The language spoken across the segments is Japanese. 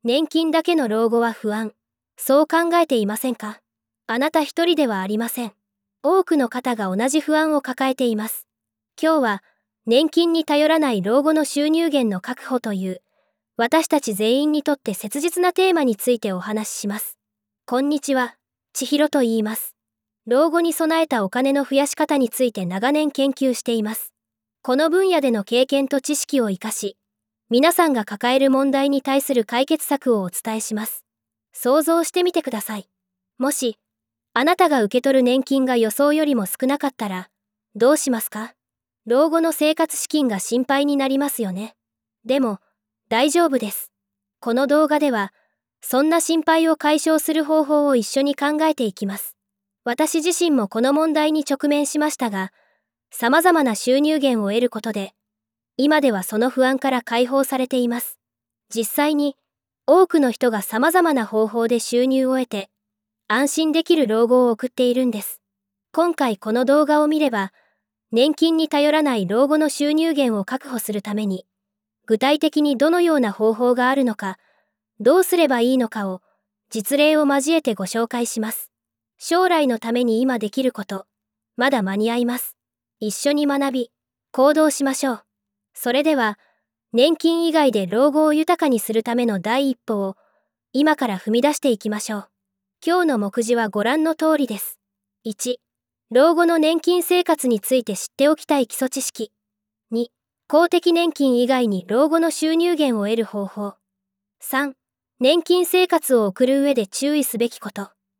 年金だけの老後は不安。そう考えていませんか？あなた一人ではありません。多くの方が同じ不安を抱えています。今日は、年金に頼らない老後の収入源の確保という、私たち全員にとって切実なテーマについてお話しします。こんにちは、千尋と言います。老後に備えたお金の増やし方について長年研究しています。この分野での経験と知識を生かし、皆さんが抱える問題に対する解決策をお伝えします。想像してみてください。もし、あなたが受け取る年金が予想よりも少なかったら、どうしますか？老後の生活資金が心配になりますよね。でも、大丈夫です。この動画では、そんな心配を解消する方法を一緒に考えていきます。私自身もこの問題に直面しましたが、様々な収入源を得ることで、今ではその不安から解放されています。実際に、多くの人が様々な方法で収入を得て、安心できる老後を送っているんです。今回この動画を見れば、年金に頼らない老後の収入源を確保するために、具体的にどのような方法があるのか、どうすればいいのかを、実例を交えてご紹介します。将来のために今できること、まだ間に合います。一緒に学び、行動しましょう。それでは、年金以外で老後を豊かにするための第一歩を、今から踏み出していきましょう。今日の目次はご覧の通りです。1、老後の年金生活について知っておきたい基礎知識。2、公的年金以外に老後の収入源を得る方法。3、年金生活を送る上で注意すべきこと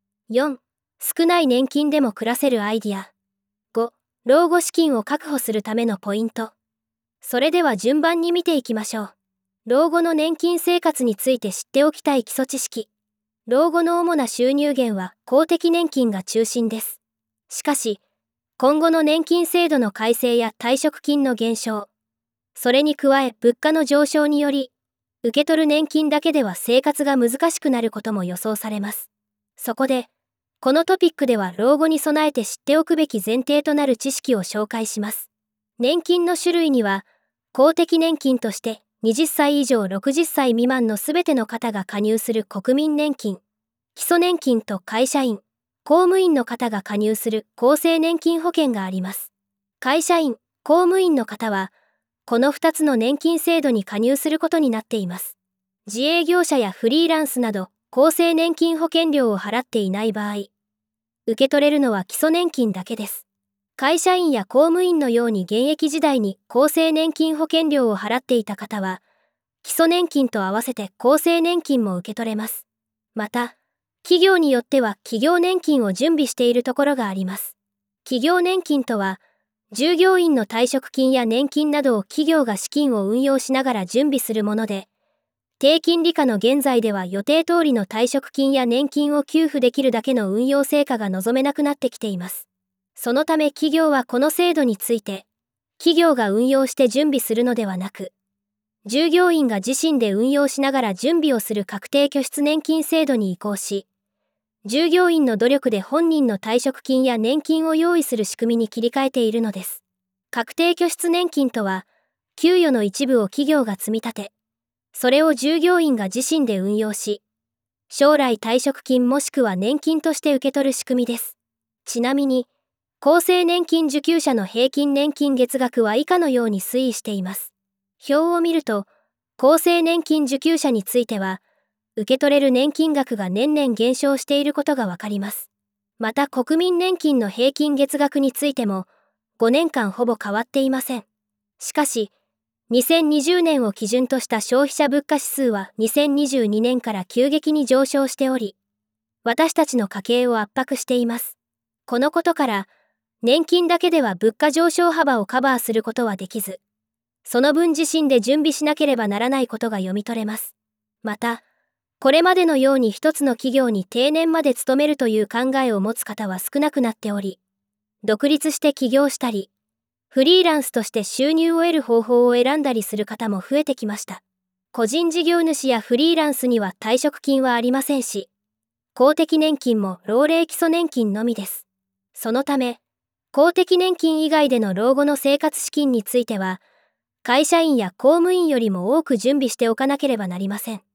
。4、少ない年金でも暮らせるアイディア。5、老後資金を確保するためのポイント。それでは順番に見ていきましょう。老後の年金生活について知っておきたい基礎知識。老後の主な収入源は公的年金が中心です。しかし、今後の年金制度の改正や退職金の減少、それに加え物価の上昇により、受け取る年金だけでは生活が難しくなることも予想されます。そこで、このトピックでは老後に備えて知っておくべき前提となる知識を紹介します。年金の種類には、公的年金として20歳以上60歳未満のすべての方が加入する国民年金、基礎年金と会社員、公務員の方が加入する厚生年金保険があります。会社員、公務員の方は、この2つの年金制度に加入することになっています。自営業者やフリーランスなど、厚生年金保険料を払っていない場合、受け取れるのは基礎年金だけです。会社員や公務員のように現役時代に厚生年金保険料を払っていた方は、基礎年金と合わせて厚生年金も受け取れます。また、企業によっては企業年金を準備しているところがあります。企業年金とは、従業員の退職金や年金などを企業が資金を運用しながら準備するもので、低金利下の現在では予定通りの退職金や年金を給付できるだけの運用成果が望めなくなってきています。そのため企業はこの制度について、企業が運用して準備するのではなく、従業員が自身で運用しながら準備をする確定拠出年金制度に移行し、従業員の努力で本人の退職金や年金を用意する仕組みに切り替えているのです。確定拠出年金とは、給与の一部を企業が積み立て、それを従業員が自身で運用し、将来退職金もしくは年金として受け取る仕組みです。ちなみに、厚生年金受給者の平均年金月額は以下のように推移しています。表を見ると、厚生年金受給者については、受け取れる年金額が年々減少していることがわかります。また国民年金の平均月額についても、5年間ほぼ変わっていません。しかし、2020年を基準とした消費者物価指数は2022年から急激に上昇しており、私たちの家計を圧迫しています。このことから、年金だけでは物価上昇幅をカバーすることはできず、その分自身で準備しなければならないことが読み取れます。また、これまでのように一つの企業に定年まで勤めるという考えを持つ方は少なくなっており、独立して起業したり、フリーランスとして収入を得る方法を選んだりする方も増えてきました。個人事業主やフリーランスには退職金はありませんし、公的年金も老齢基礎年金のみです。そのため、公的年金以外での老後の生活資金については、会社員や公務員よりも多く準備しておかなければなりません。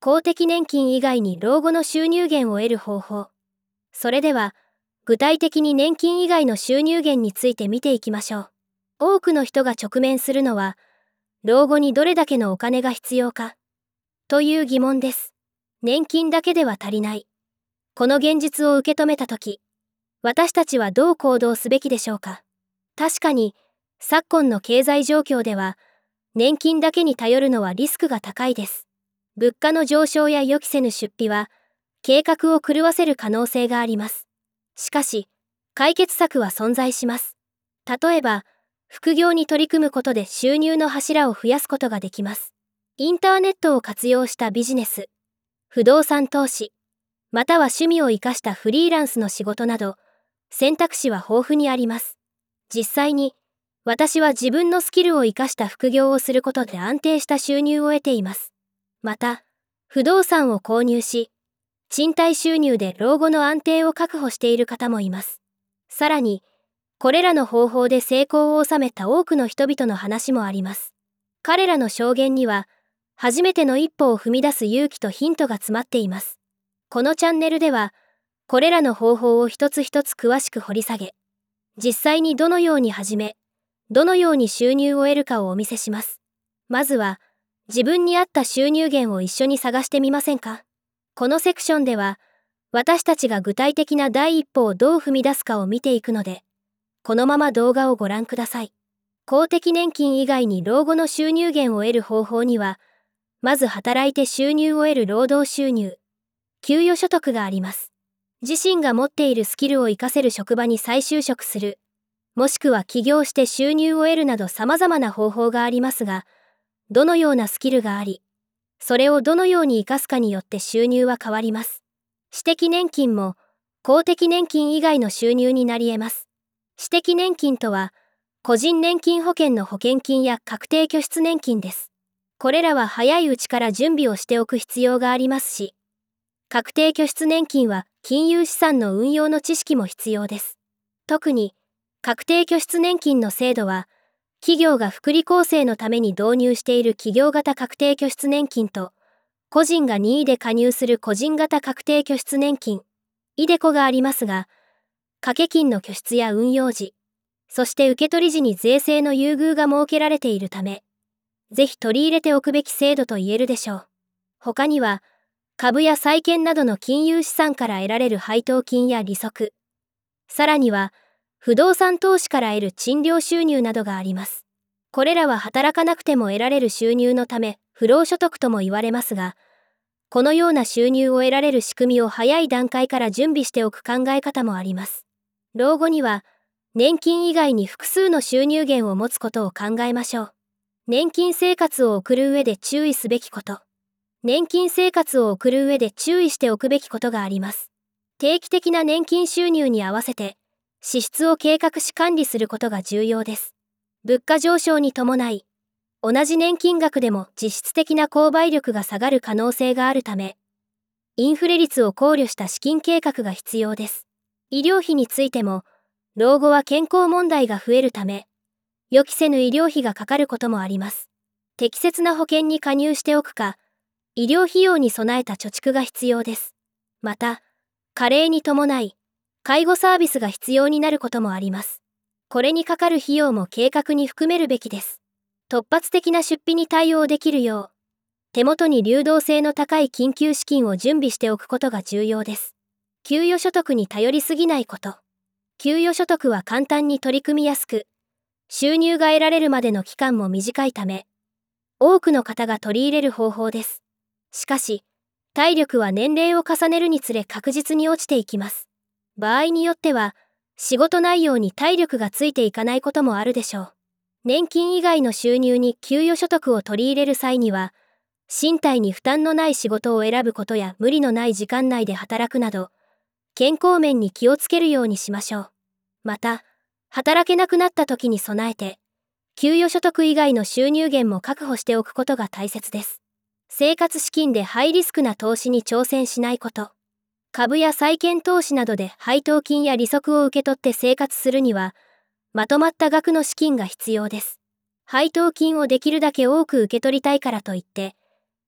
公的年金以外に老後の収入源を得る方法。それでは、具体的に年金以外の収入源について見ていきましょう。多くの人が直面するのは、老後にどれだけのお金が必要かという疑問です。年金だけでは足りない。この現実を受け止めたとき、私たちはどう行動すべきでしょうか。確かに、昨今の経済状況では、年金だけに頼るのはリスクが高いです。物価の上昇や予期せぬ出費は、計画を狂わせる可能性があります。しかし、解決策は存在します。例えば、副業に取り組むことで収入の柱を増やすことができます。インターネットを活用したビジネス、不動産投資、または趣味を生かしたフリーランスの仕事など、選択肢は豊富にあります。実際に、私は自分のスキルを生かした副業をすることで安定した収入を得ています。また、不動産を購入し、賃貸収入で老後の安定を確保している方もいます。さらに、これらの方法で成功を収めた多くの人々の話もあります。彼らの証言には、初めての一歩を踏み出す勇気とヒントが詰まっています。このチャンネルでは、これらの方法を一つ一つ詳しく掘り下げ、実際にどのように始め、どのように収入を得るかをお見せします。まずは、自分に合った収入源を一緒に探してみませんか？このセクションでは、私たちが具体的な第一歩をどう踏み出すかを見ていくので、このまま動画をご覧ください。公的年金以外に老後の収入源を得る方法には、まず働いて収入を得る労働収入、給与所得があります。自身が持っているスキルを活かせる職場に再就職する、もしくは起業して収入を得るなど様々な方法がありますが、どのようなスキルがあり、それをどのように活かすかによって収入は変わります。私的年金も公的年金以外の収入になり得ます。私的年金とは、個人年金保険の保険金や確定拠出年金です。これらは早いうちから準備をしておく必要がありますし、確定拠出年金は金融資産の運用の知識も必要です。特に、確定拠出年金の制度は、企業が福利厚生のために導入している企業型確定拠出年金と、個人が任意で加入する個人型確定拠出年金、iDeCoがありますが、掛け金の拠出や運用時、そして受取時に税制の優遇が設けられているため、ぜひ取り入れておくべき制度と言えるでしょう。他には、株や債券などの金融資産から得られる配当金や利息、さらには、不動産投資から得る賃料収入などがあります。これらは働かなくても得られる収入のため、不労所得とも言われますが、このような収入を得られる仕組みを早い段階から準備しておく考え方もあります。老後には、年金以外に複数の収入源を持つことを考えましょう。年金生活を送る上で注意すべきこと。年金生活を送る上で注意しておくべきことがあります。定期的な年金収入に合わせて、支出を計画し管理することが重要です。物価上昇に伴い、同じ年金額でも実質的な購買力が下がる可能性があるため、インフレ率を考慮した資金計画が必要です。医療費についても、老後は健康問題が増えるため、予期せぬ医療費がかかることもあります。適切な保険に加入しておくか、医療費用に備えた貯蓄が必要です。また、加齢に伴い、介護サービスが必要になることもあります。これにかかる費用も計画に含めるべきです。突発的な出費に対応できるよう、手元に流動性の高い緊急資金を準備しておくことが重要です。給与所得に頼りすぎないこと。給与所得は簡単に取り組みやすく、収入が得られるまでの期間も短いため、多くの方が取り入れる方法です。しかし、体力は年齢を重ねるにつれ確実に落ちていきます。場合によっては、仕事内容に体力がついていかないこともあるでしょう。年金以外の収入に給与所得を取り入れる際には、身体に負担のない仕事を選ぶことや無理のない時間内で働くなど、健康面に気をつけるようにしましょう。また、働けなくなった時に備えて、給与所得以外の収入源も確保しておくことが大切です。生活資金でハイリスクな投資に挑戦しないこと。株や債券投資などで配当金や利息を受け取って生活するには、まとまった額の資金が必要です。配当金をできるだけ多く受け取りたいからといって、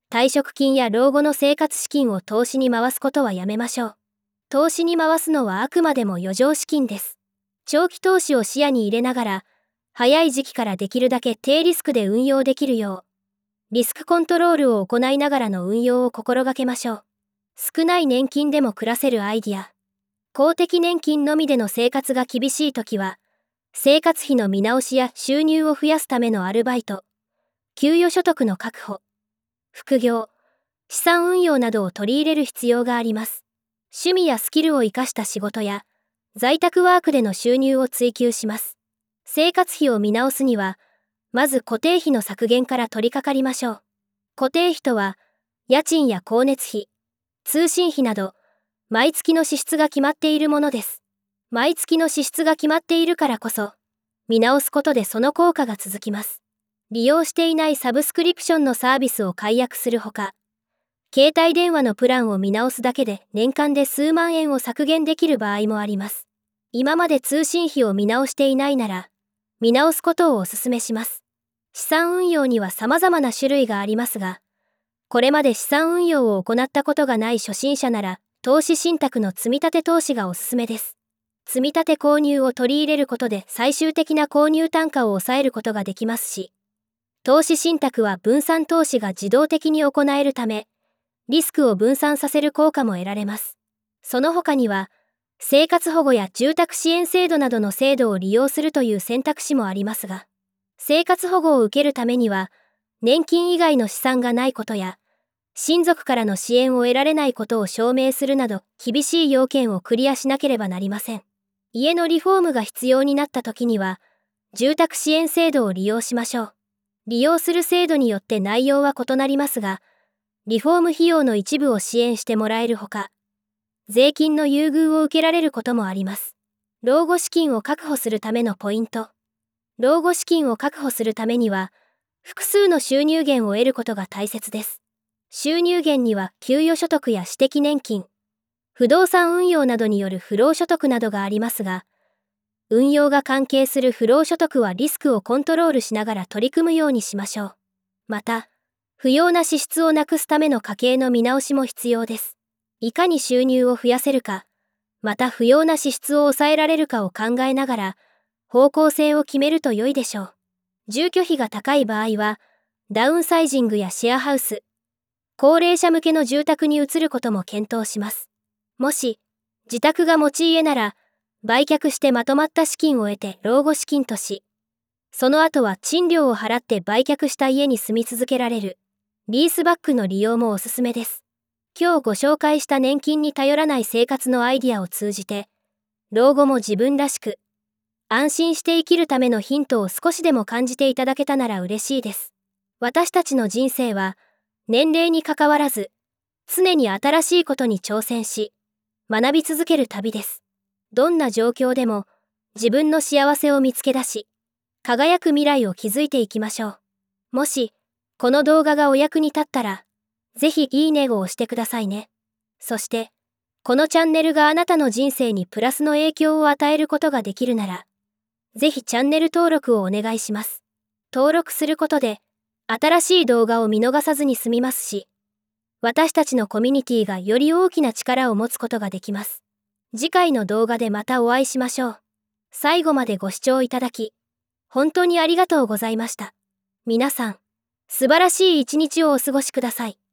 退職金や老後の生活資金を投資に回すことはやめましょう。投資に回すのはあくまでも余剰資金です。長期投資を視野に入れながら、早い時期からできるだけ低リスクで運用できるよう、リスクコントロールを行いながらの運用を心がけましょう。少ない年金でも暮らせるアイディア。公的年金のみでの生活が厳しいときは、生活費の見直しや収入を増やすためのアルバイト、給与所得の確保、副業、資産運用などを取り入れる必要があります。趣味やスキルを生かした仕事や、在宅ワークでの収入を追求します。生活費を見直すには、まず固定費の削減から取り掛かりましょう。固定費とは、家賃や光熱費、通信費など、毎月の支出が決まっているものです。毎月の支出が決まっているからこそ、見直すことでその効果が続きます。利用していないサブスクリプションのサービスを解約するほか、携帯電話のプランを見直すだけで年間で数万円を削減できる場合もあります。今まで通信費を見直していないなら、見直すことをお勧めします。資産運用には様々な種類がありますが、これまで資産運用を行ったことがない初心者なら、投資信託の積立投資がおすすめです。積立購入を取り入れることで最終的な購入単価を抑えることができますし、投資信託は分散投資が自動的に行えるため、リスクを分散させる効果も得られます。その他には、生活保護や住宅支援制度などの制度を利用するという選択肢もありますが、生活保護を受けるためには、年金以外の資産がないことや、親族からの支援を得られないことを証明するなど、厳しい要件をクリアしなければなりません。家のリフォームが必要になった時には、住宅支援制度を利用しましょう。利用する制度によって内容は異なりますが、リフォーム費用の一部を支援してもらえるほか、税金の優遇を受けられることもあります。老後資金を確保するためのポイント。老後資金を確保するためには、複数の収入源を得ることが大切です。収入源には給与所得や私的年金、不動産運用などによる不労所得などがありますが、運用が関係する不労所得はリスクをコントロールしながら取り組むようにしましょう。また、不要な支出をなくすための家計の見直しも必要です。いかに収入を増やせるか、また不要な支出を抑えられるかを考えながら、方向性を決めると良いでしょう。住居費が高い場合は、ダウンサイジングやシェアハウス、高齢者向けの住宅に移ることも検討します。もし、自宅が持ち家なら、売却してまとまった資金を得て老後資金とし、その後は賃料を払って売却した家に住み続けられる、リースバックの利用もおすすめです。今日ご紹介した年金に頼らない生活のアイディアを通じて、老後も自分らしく、安心して生きるためのヒントを少しでも感じていただけたなら嬉しいです。私たちの人生は、年齢にかかわらず、常に新しいことに挑戦し、学び続ける旅です。どんな状況でも、自分の幸せを見つけ出し、輝く未来を築いていきましょう。もし、この動画がお役に立ったら、ぜひいいねを押してくださいね。そして、このチャンネルがあなたの人生にプラスの影響を与えることができるなら、ぜひチャンネル登録をお願いします。登録することで、新しい動画を見逃さずに済みますし、私たちのコミュニティがより大きな力を持つことができます。次回の動画でまたお会いしましょう。最後までご視聴いただき、本当にありがとうございました。皆さん、素晴らしい一日をお過ごしください。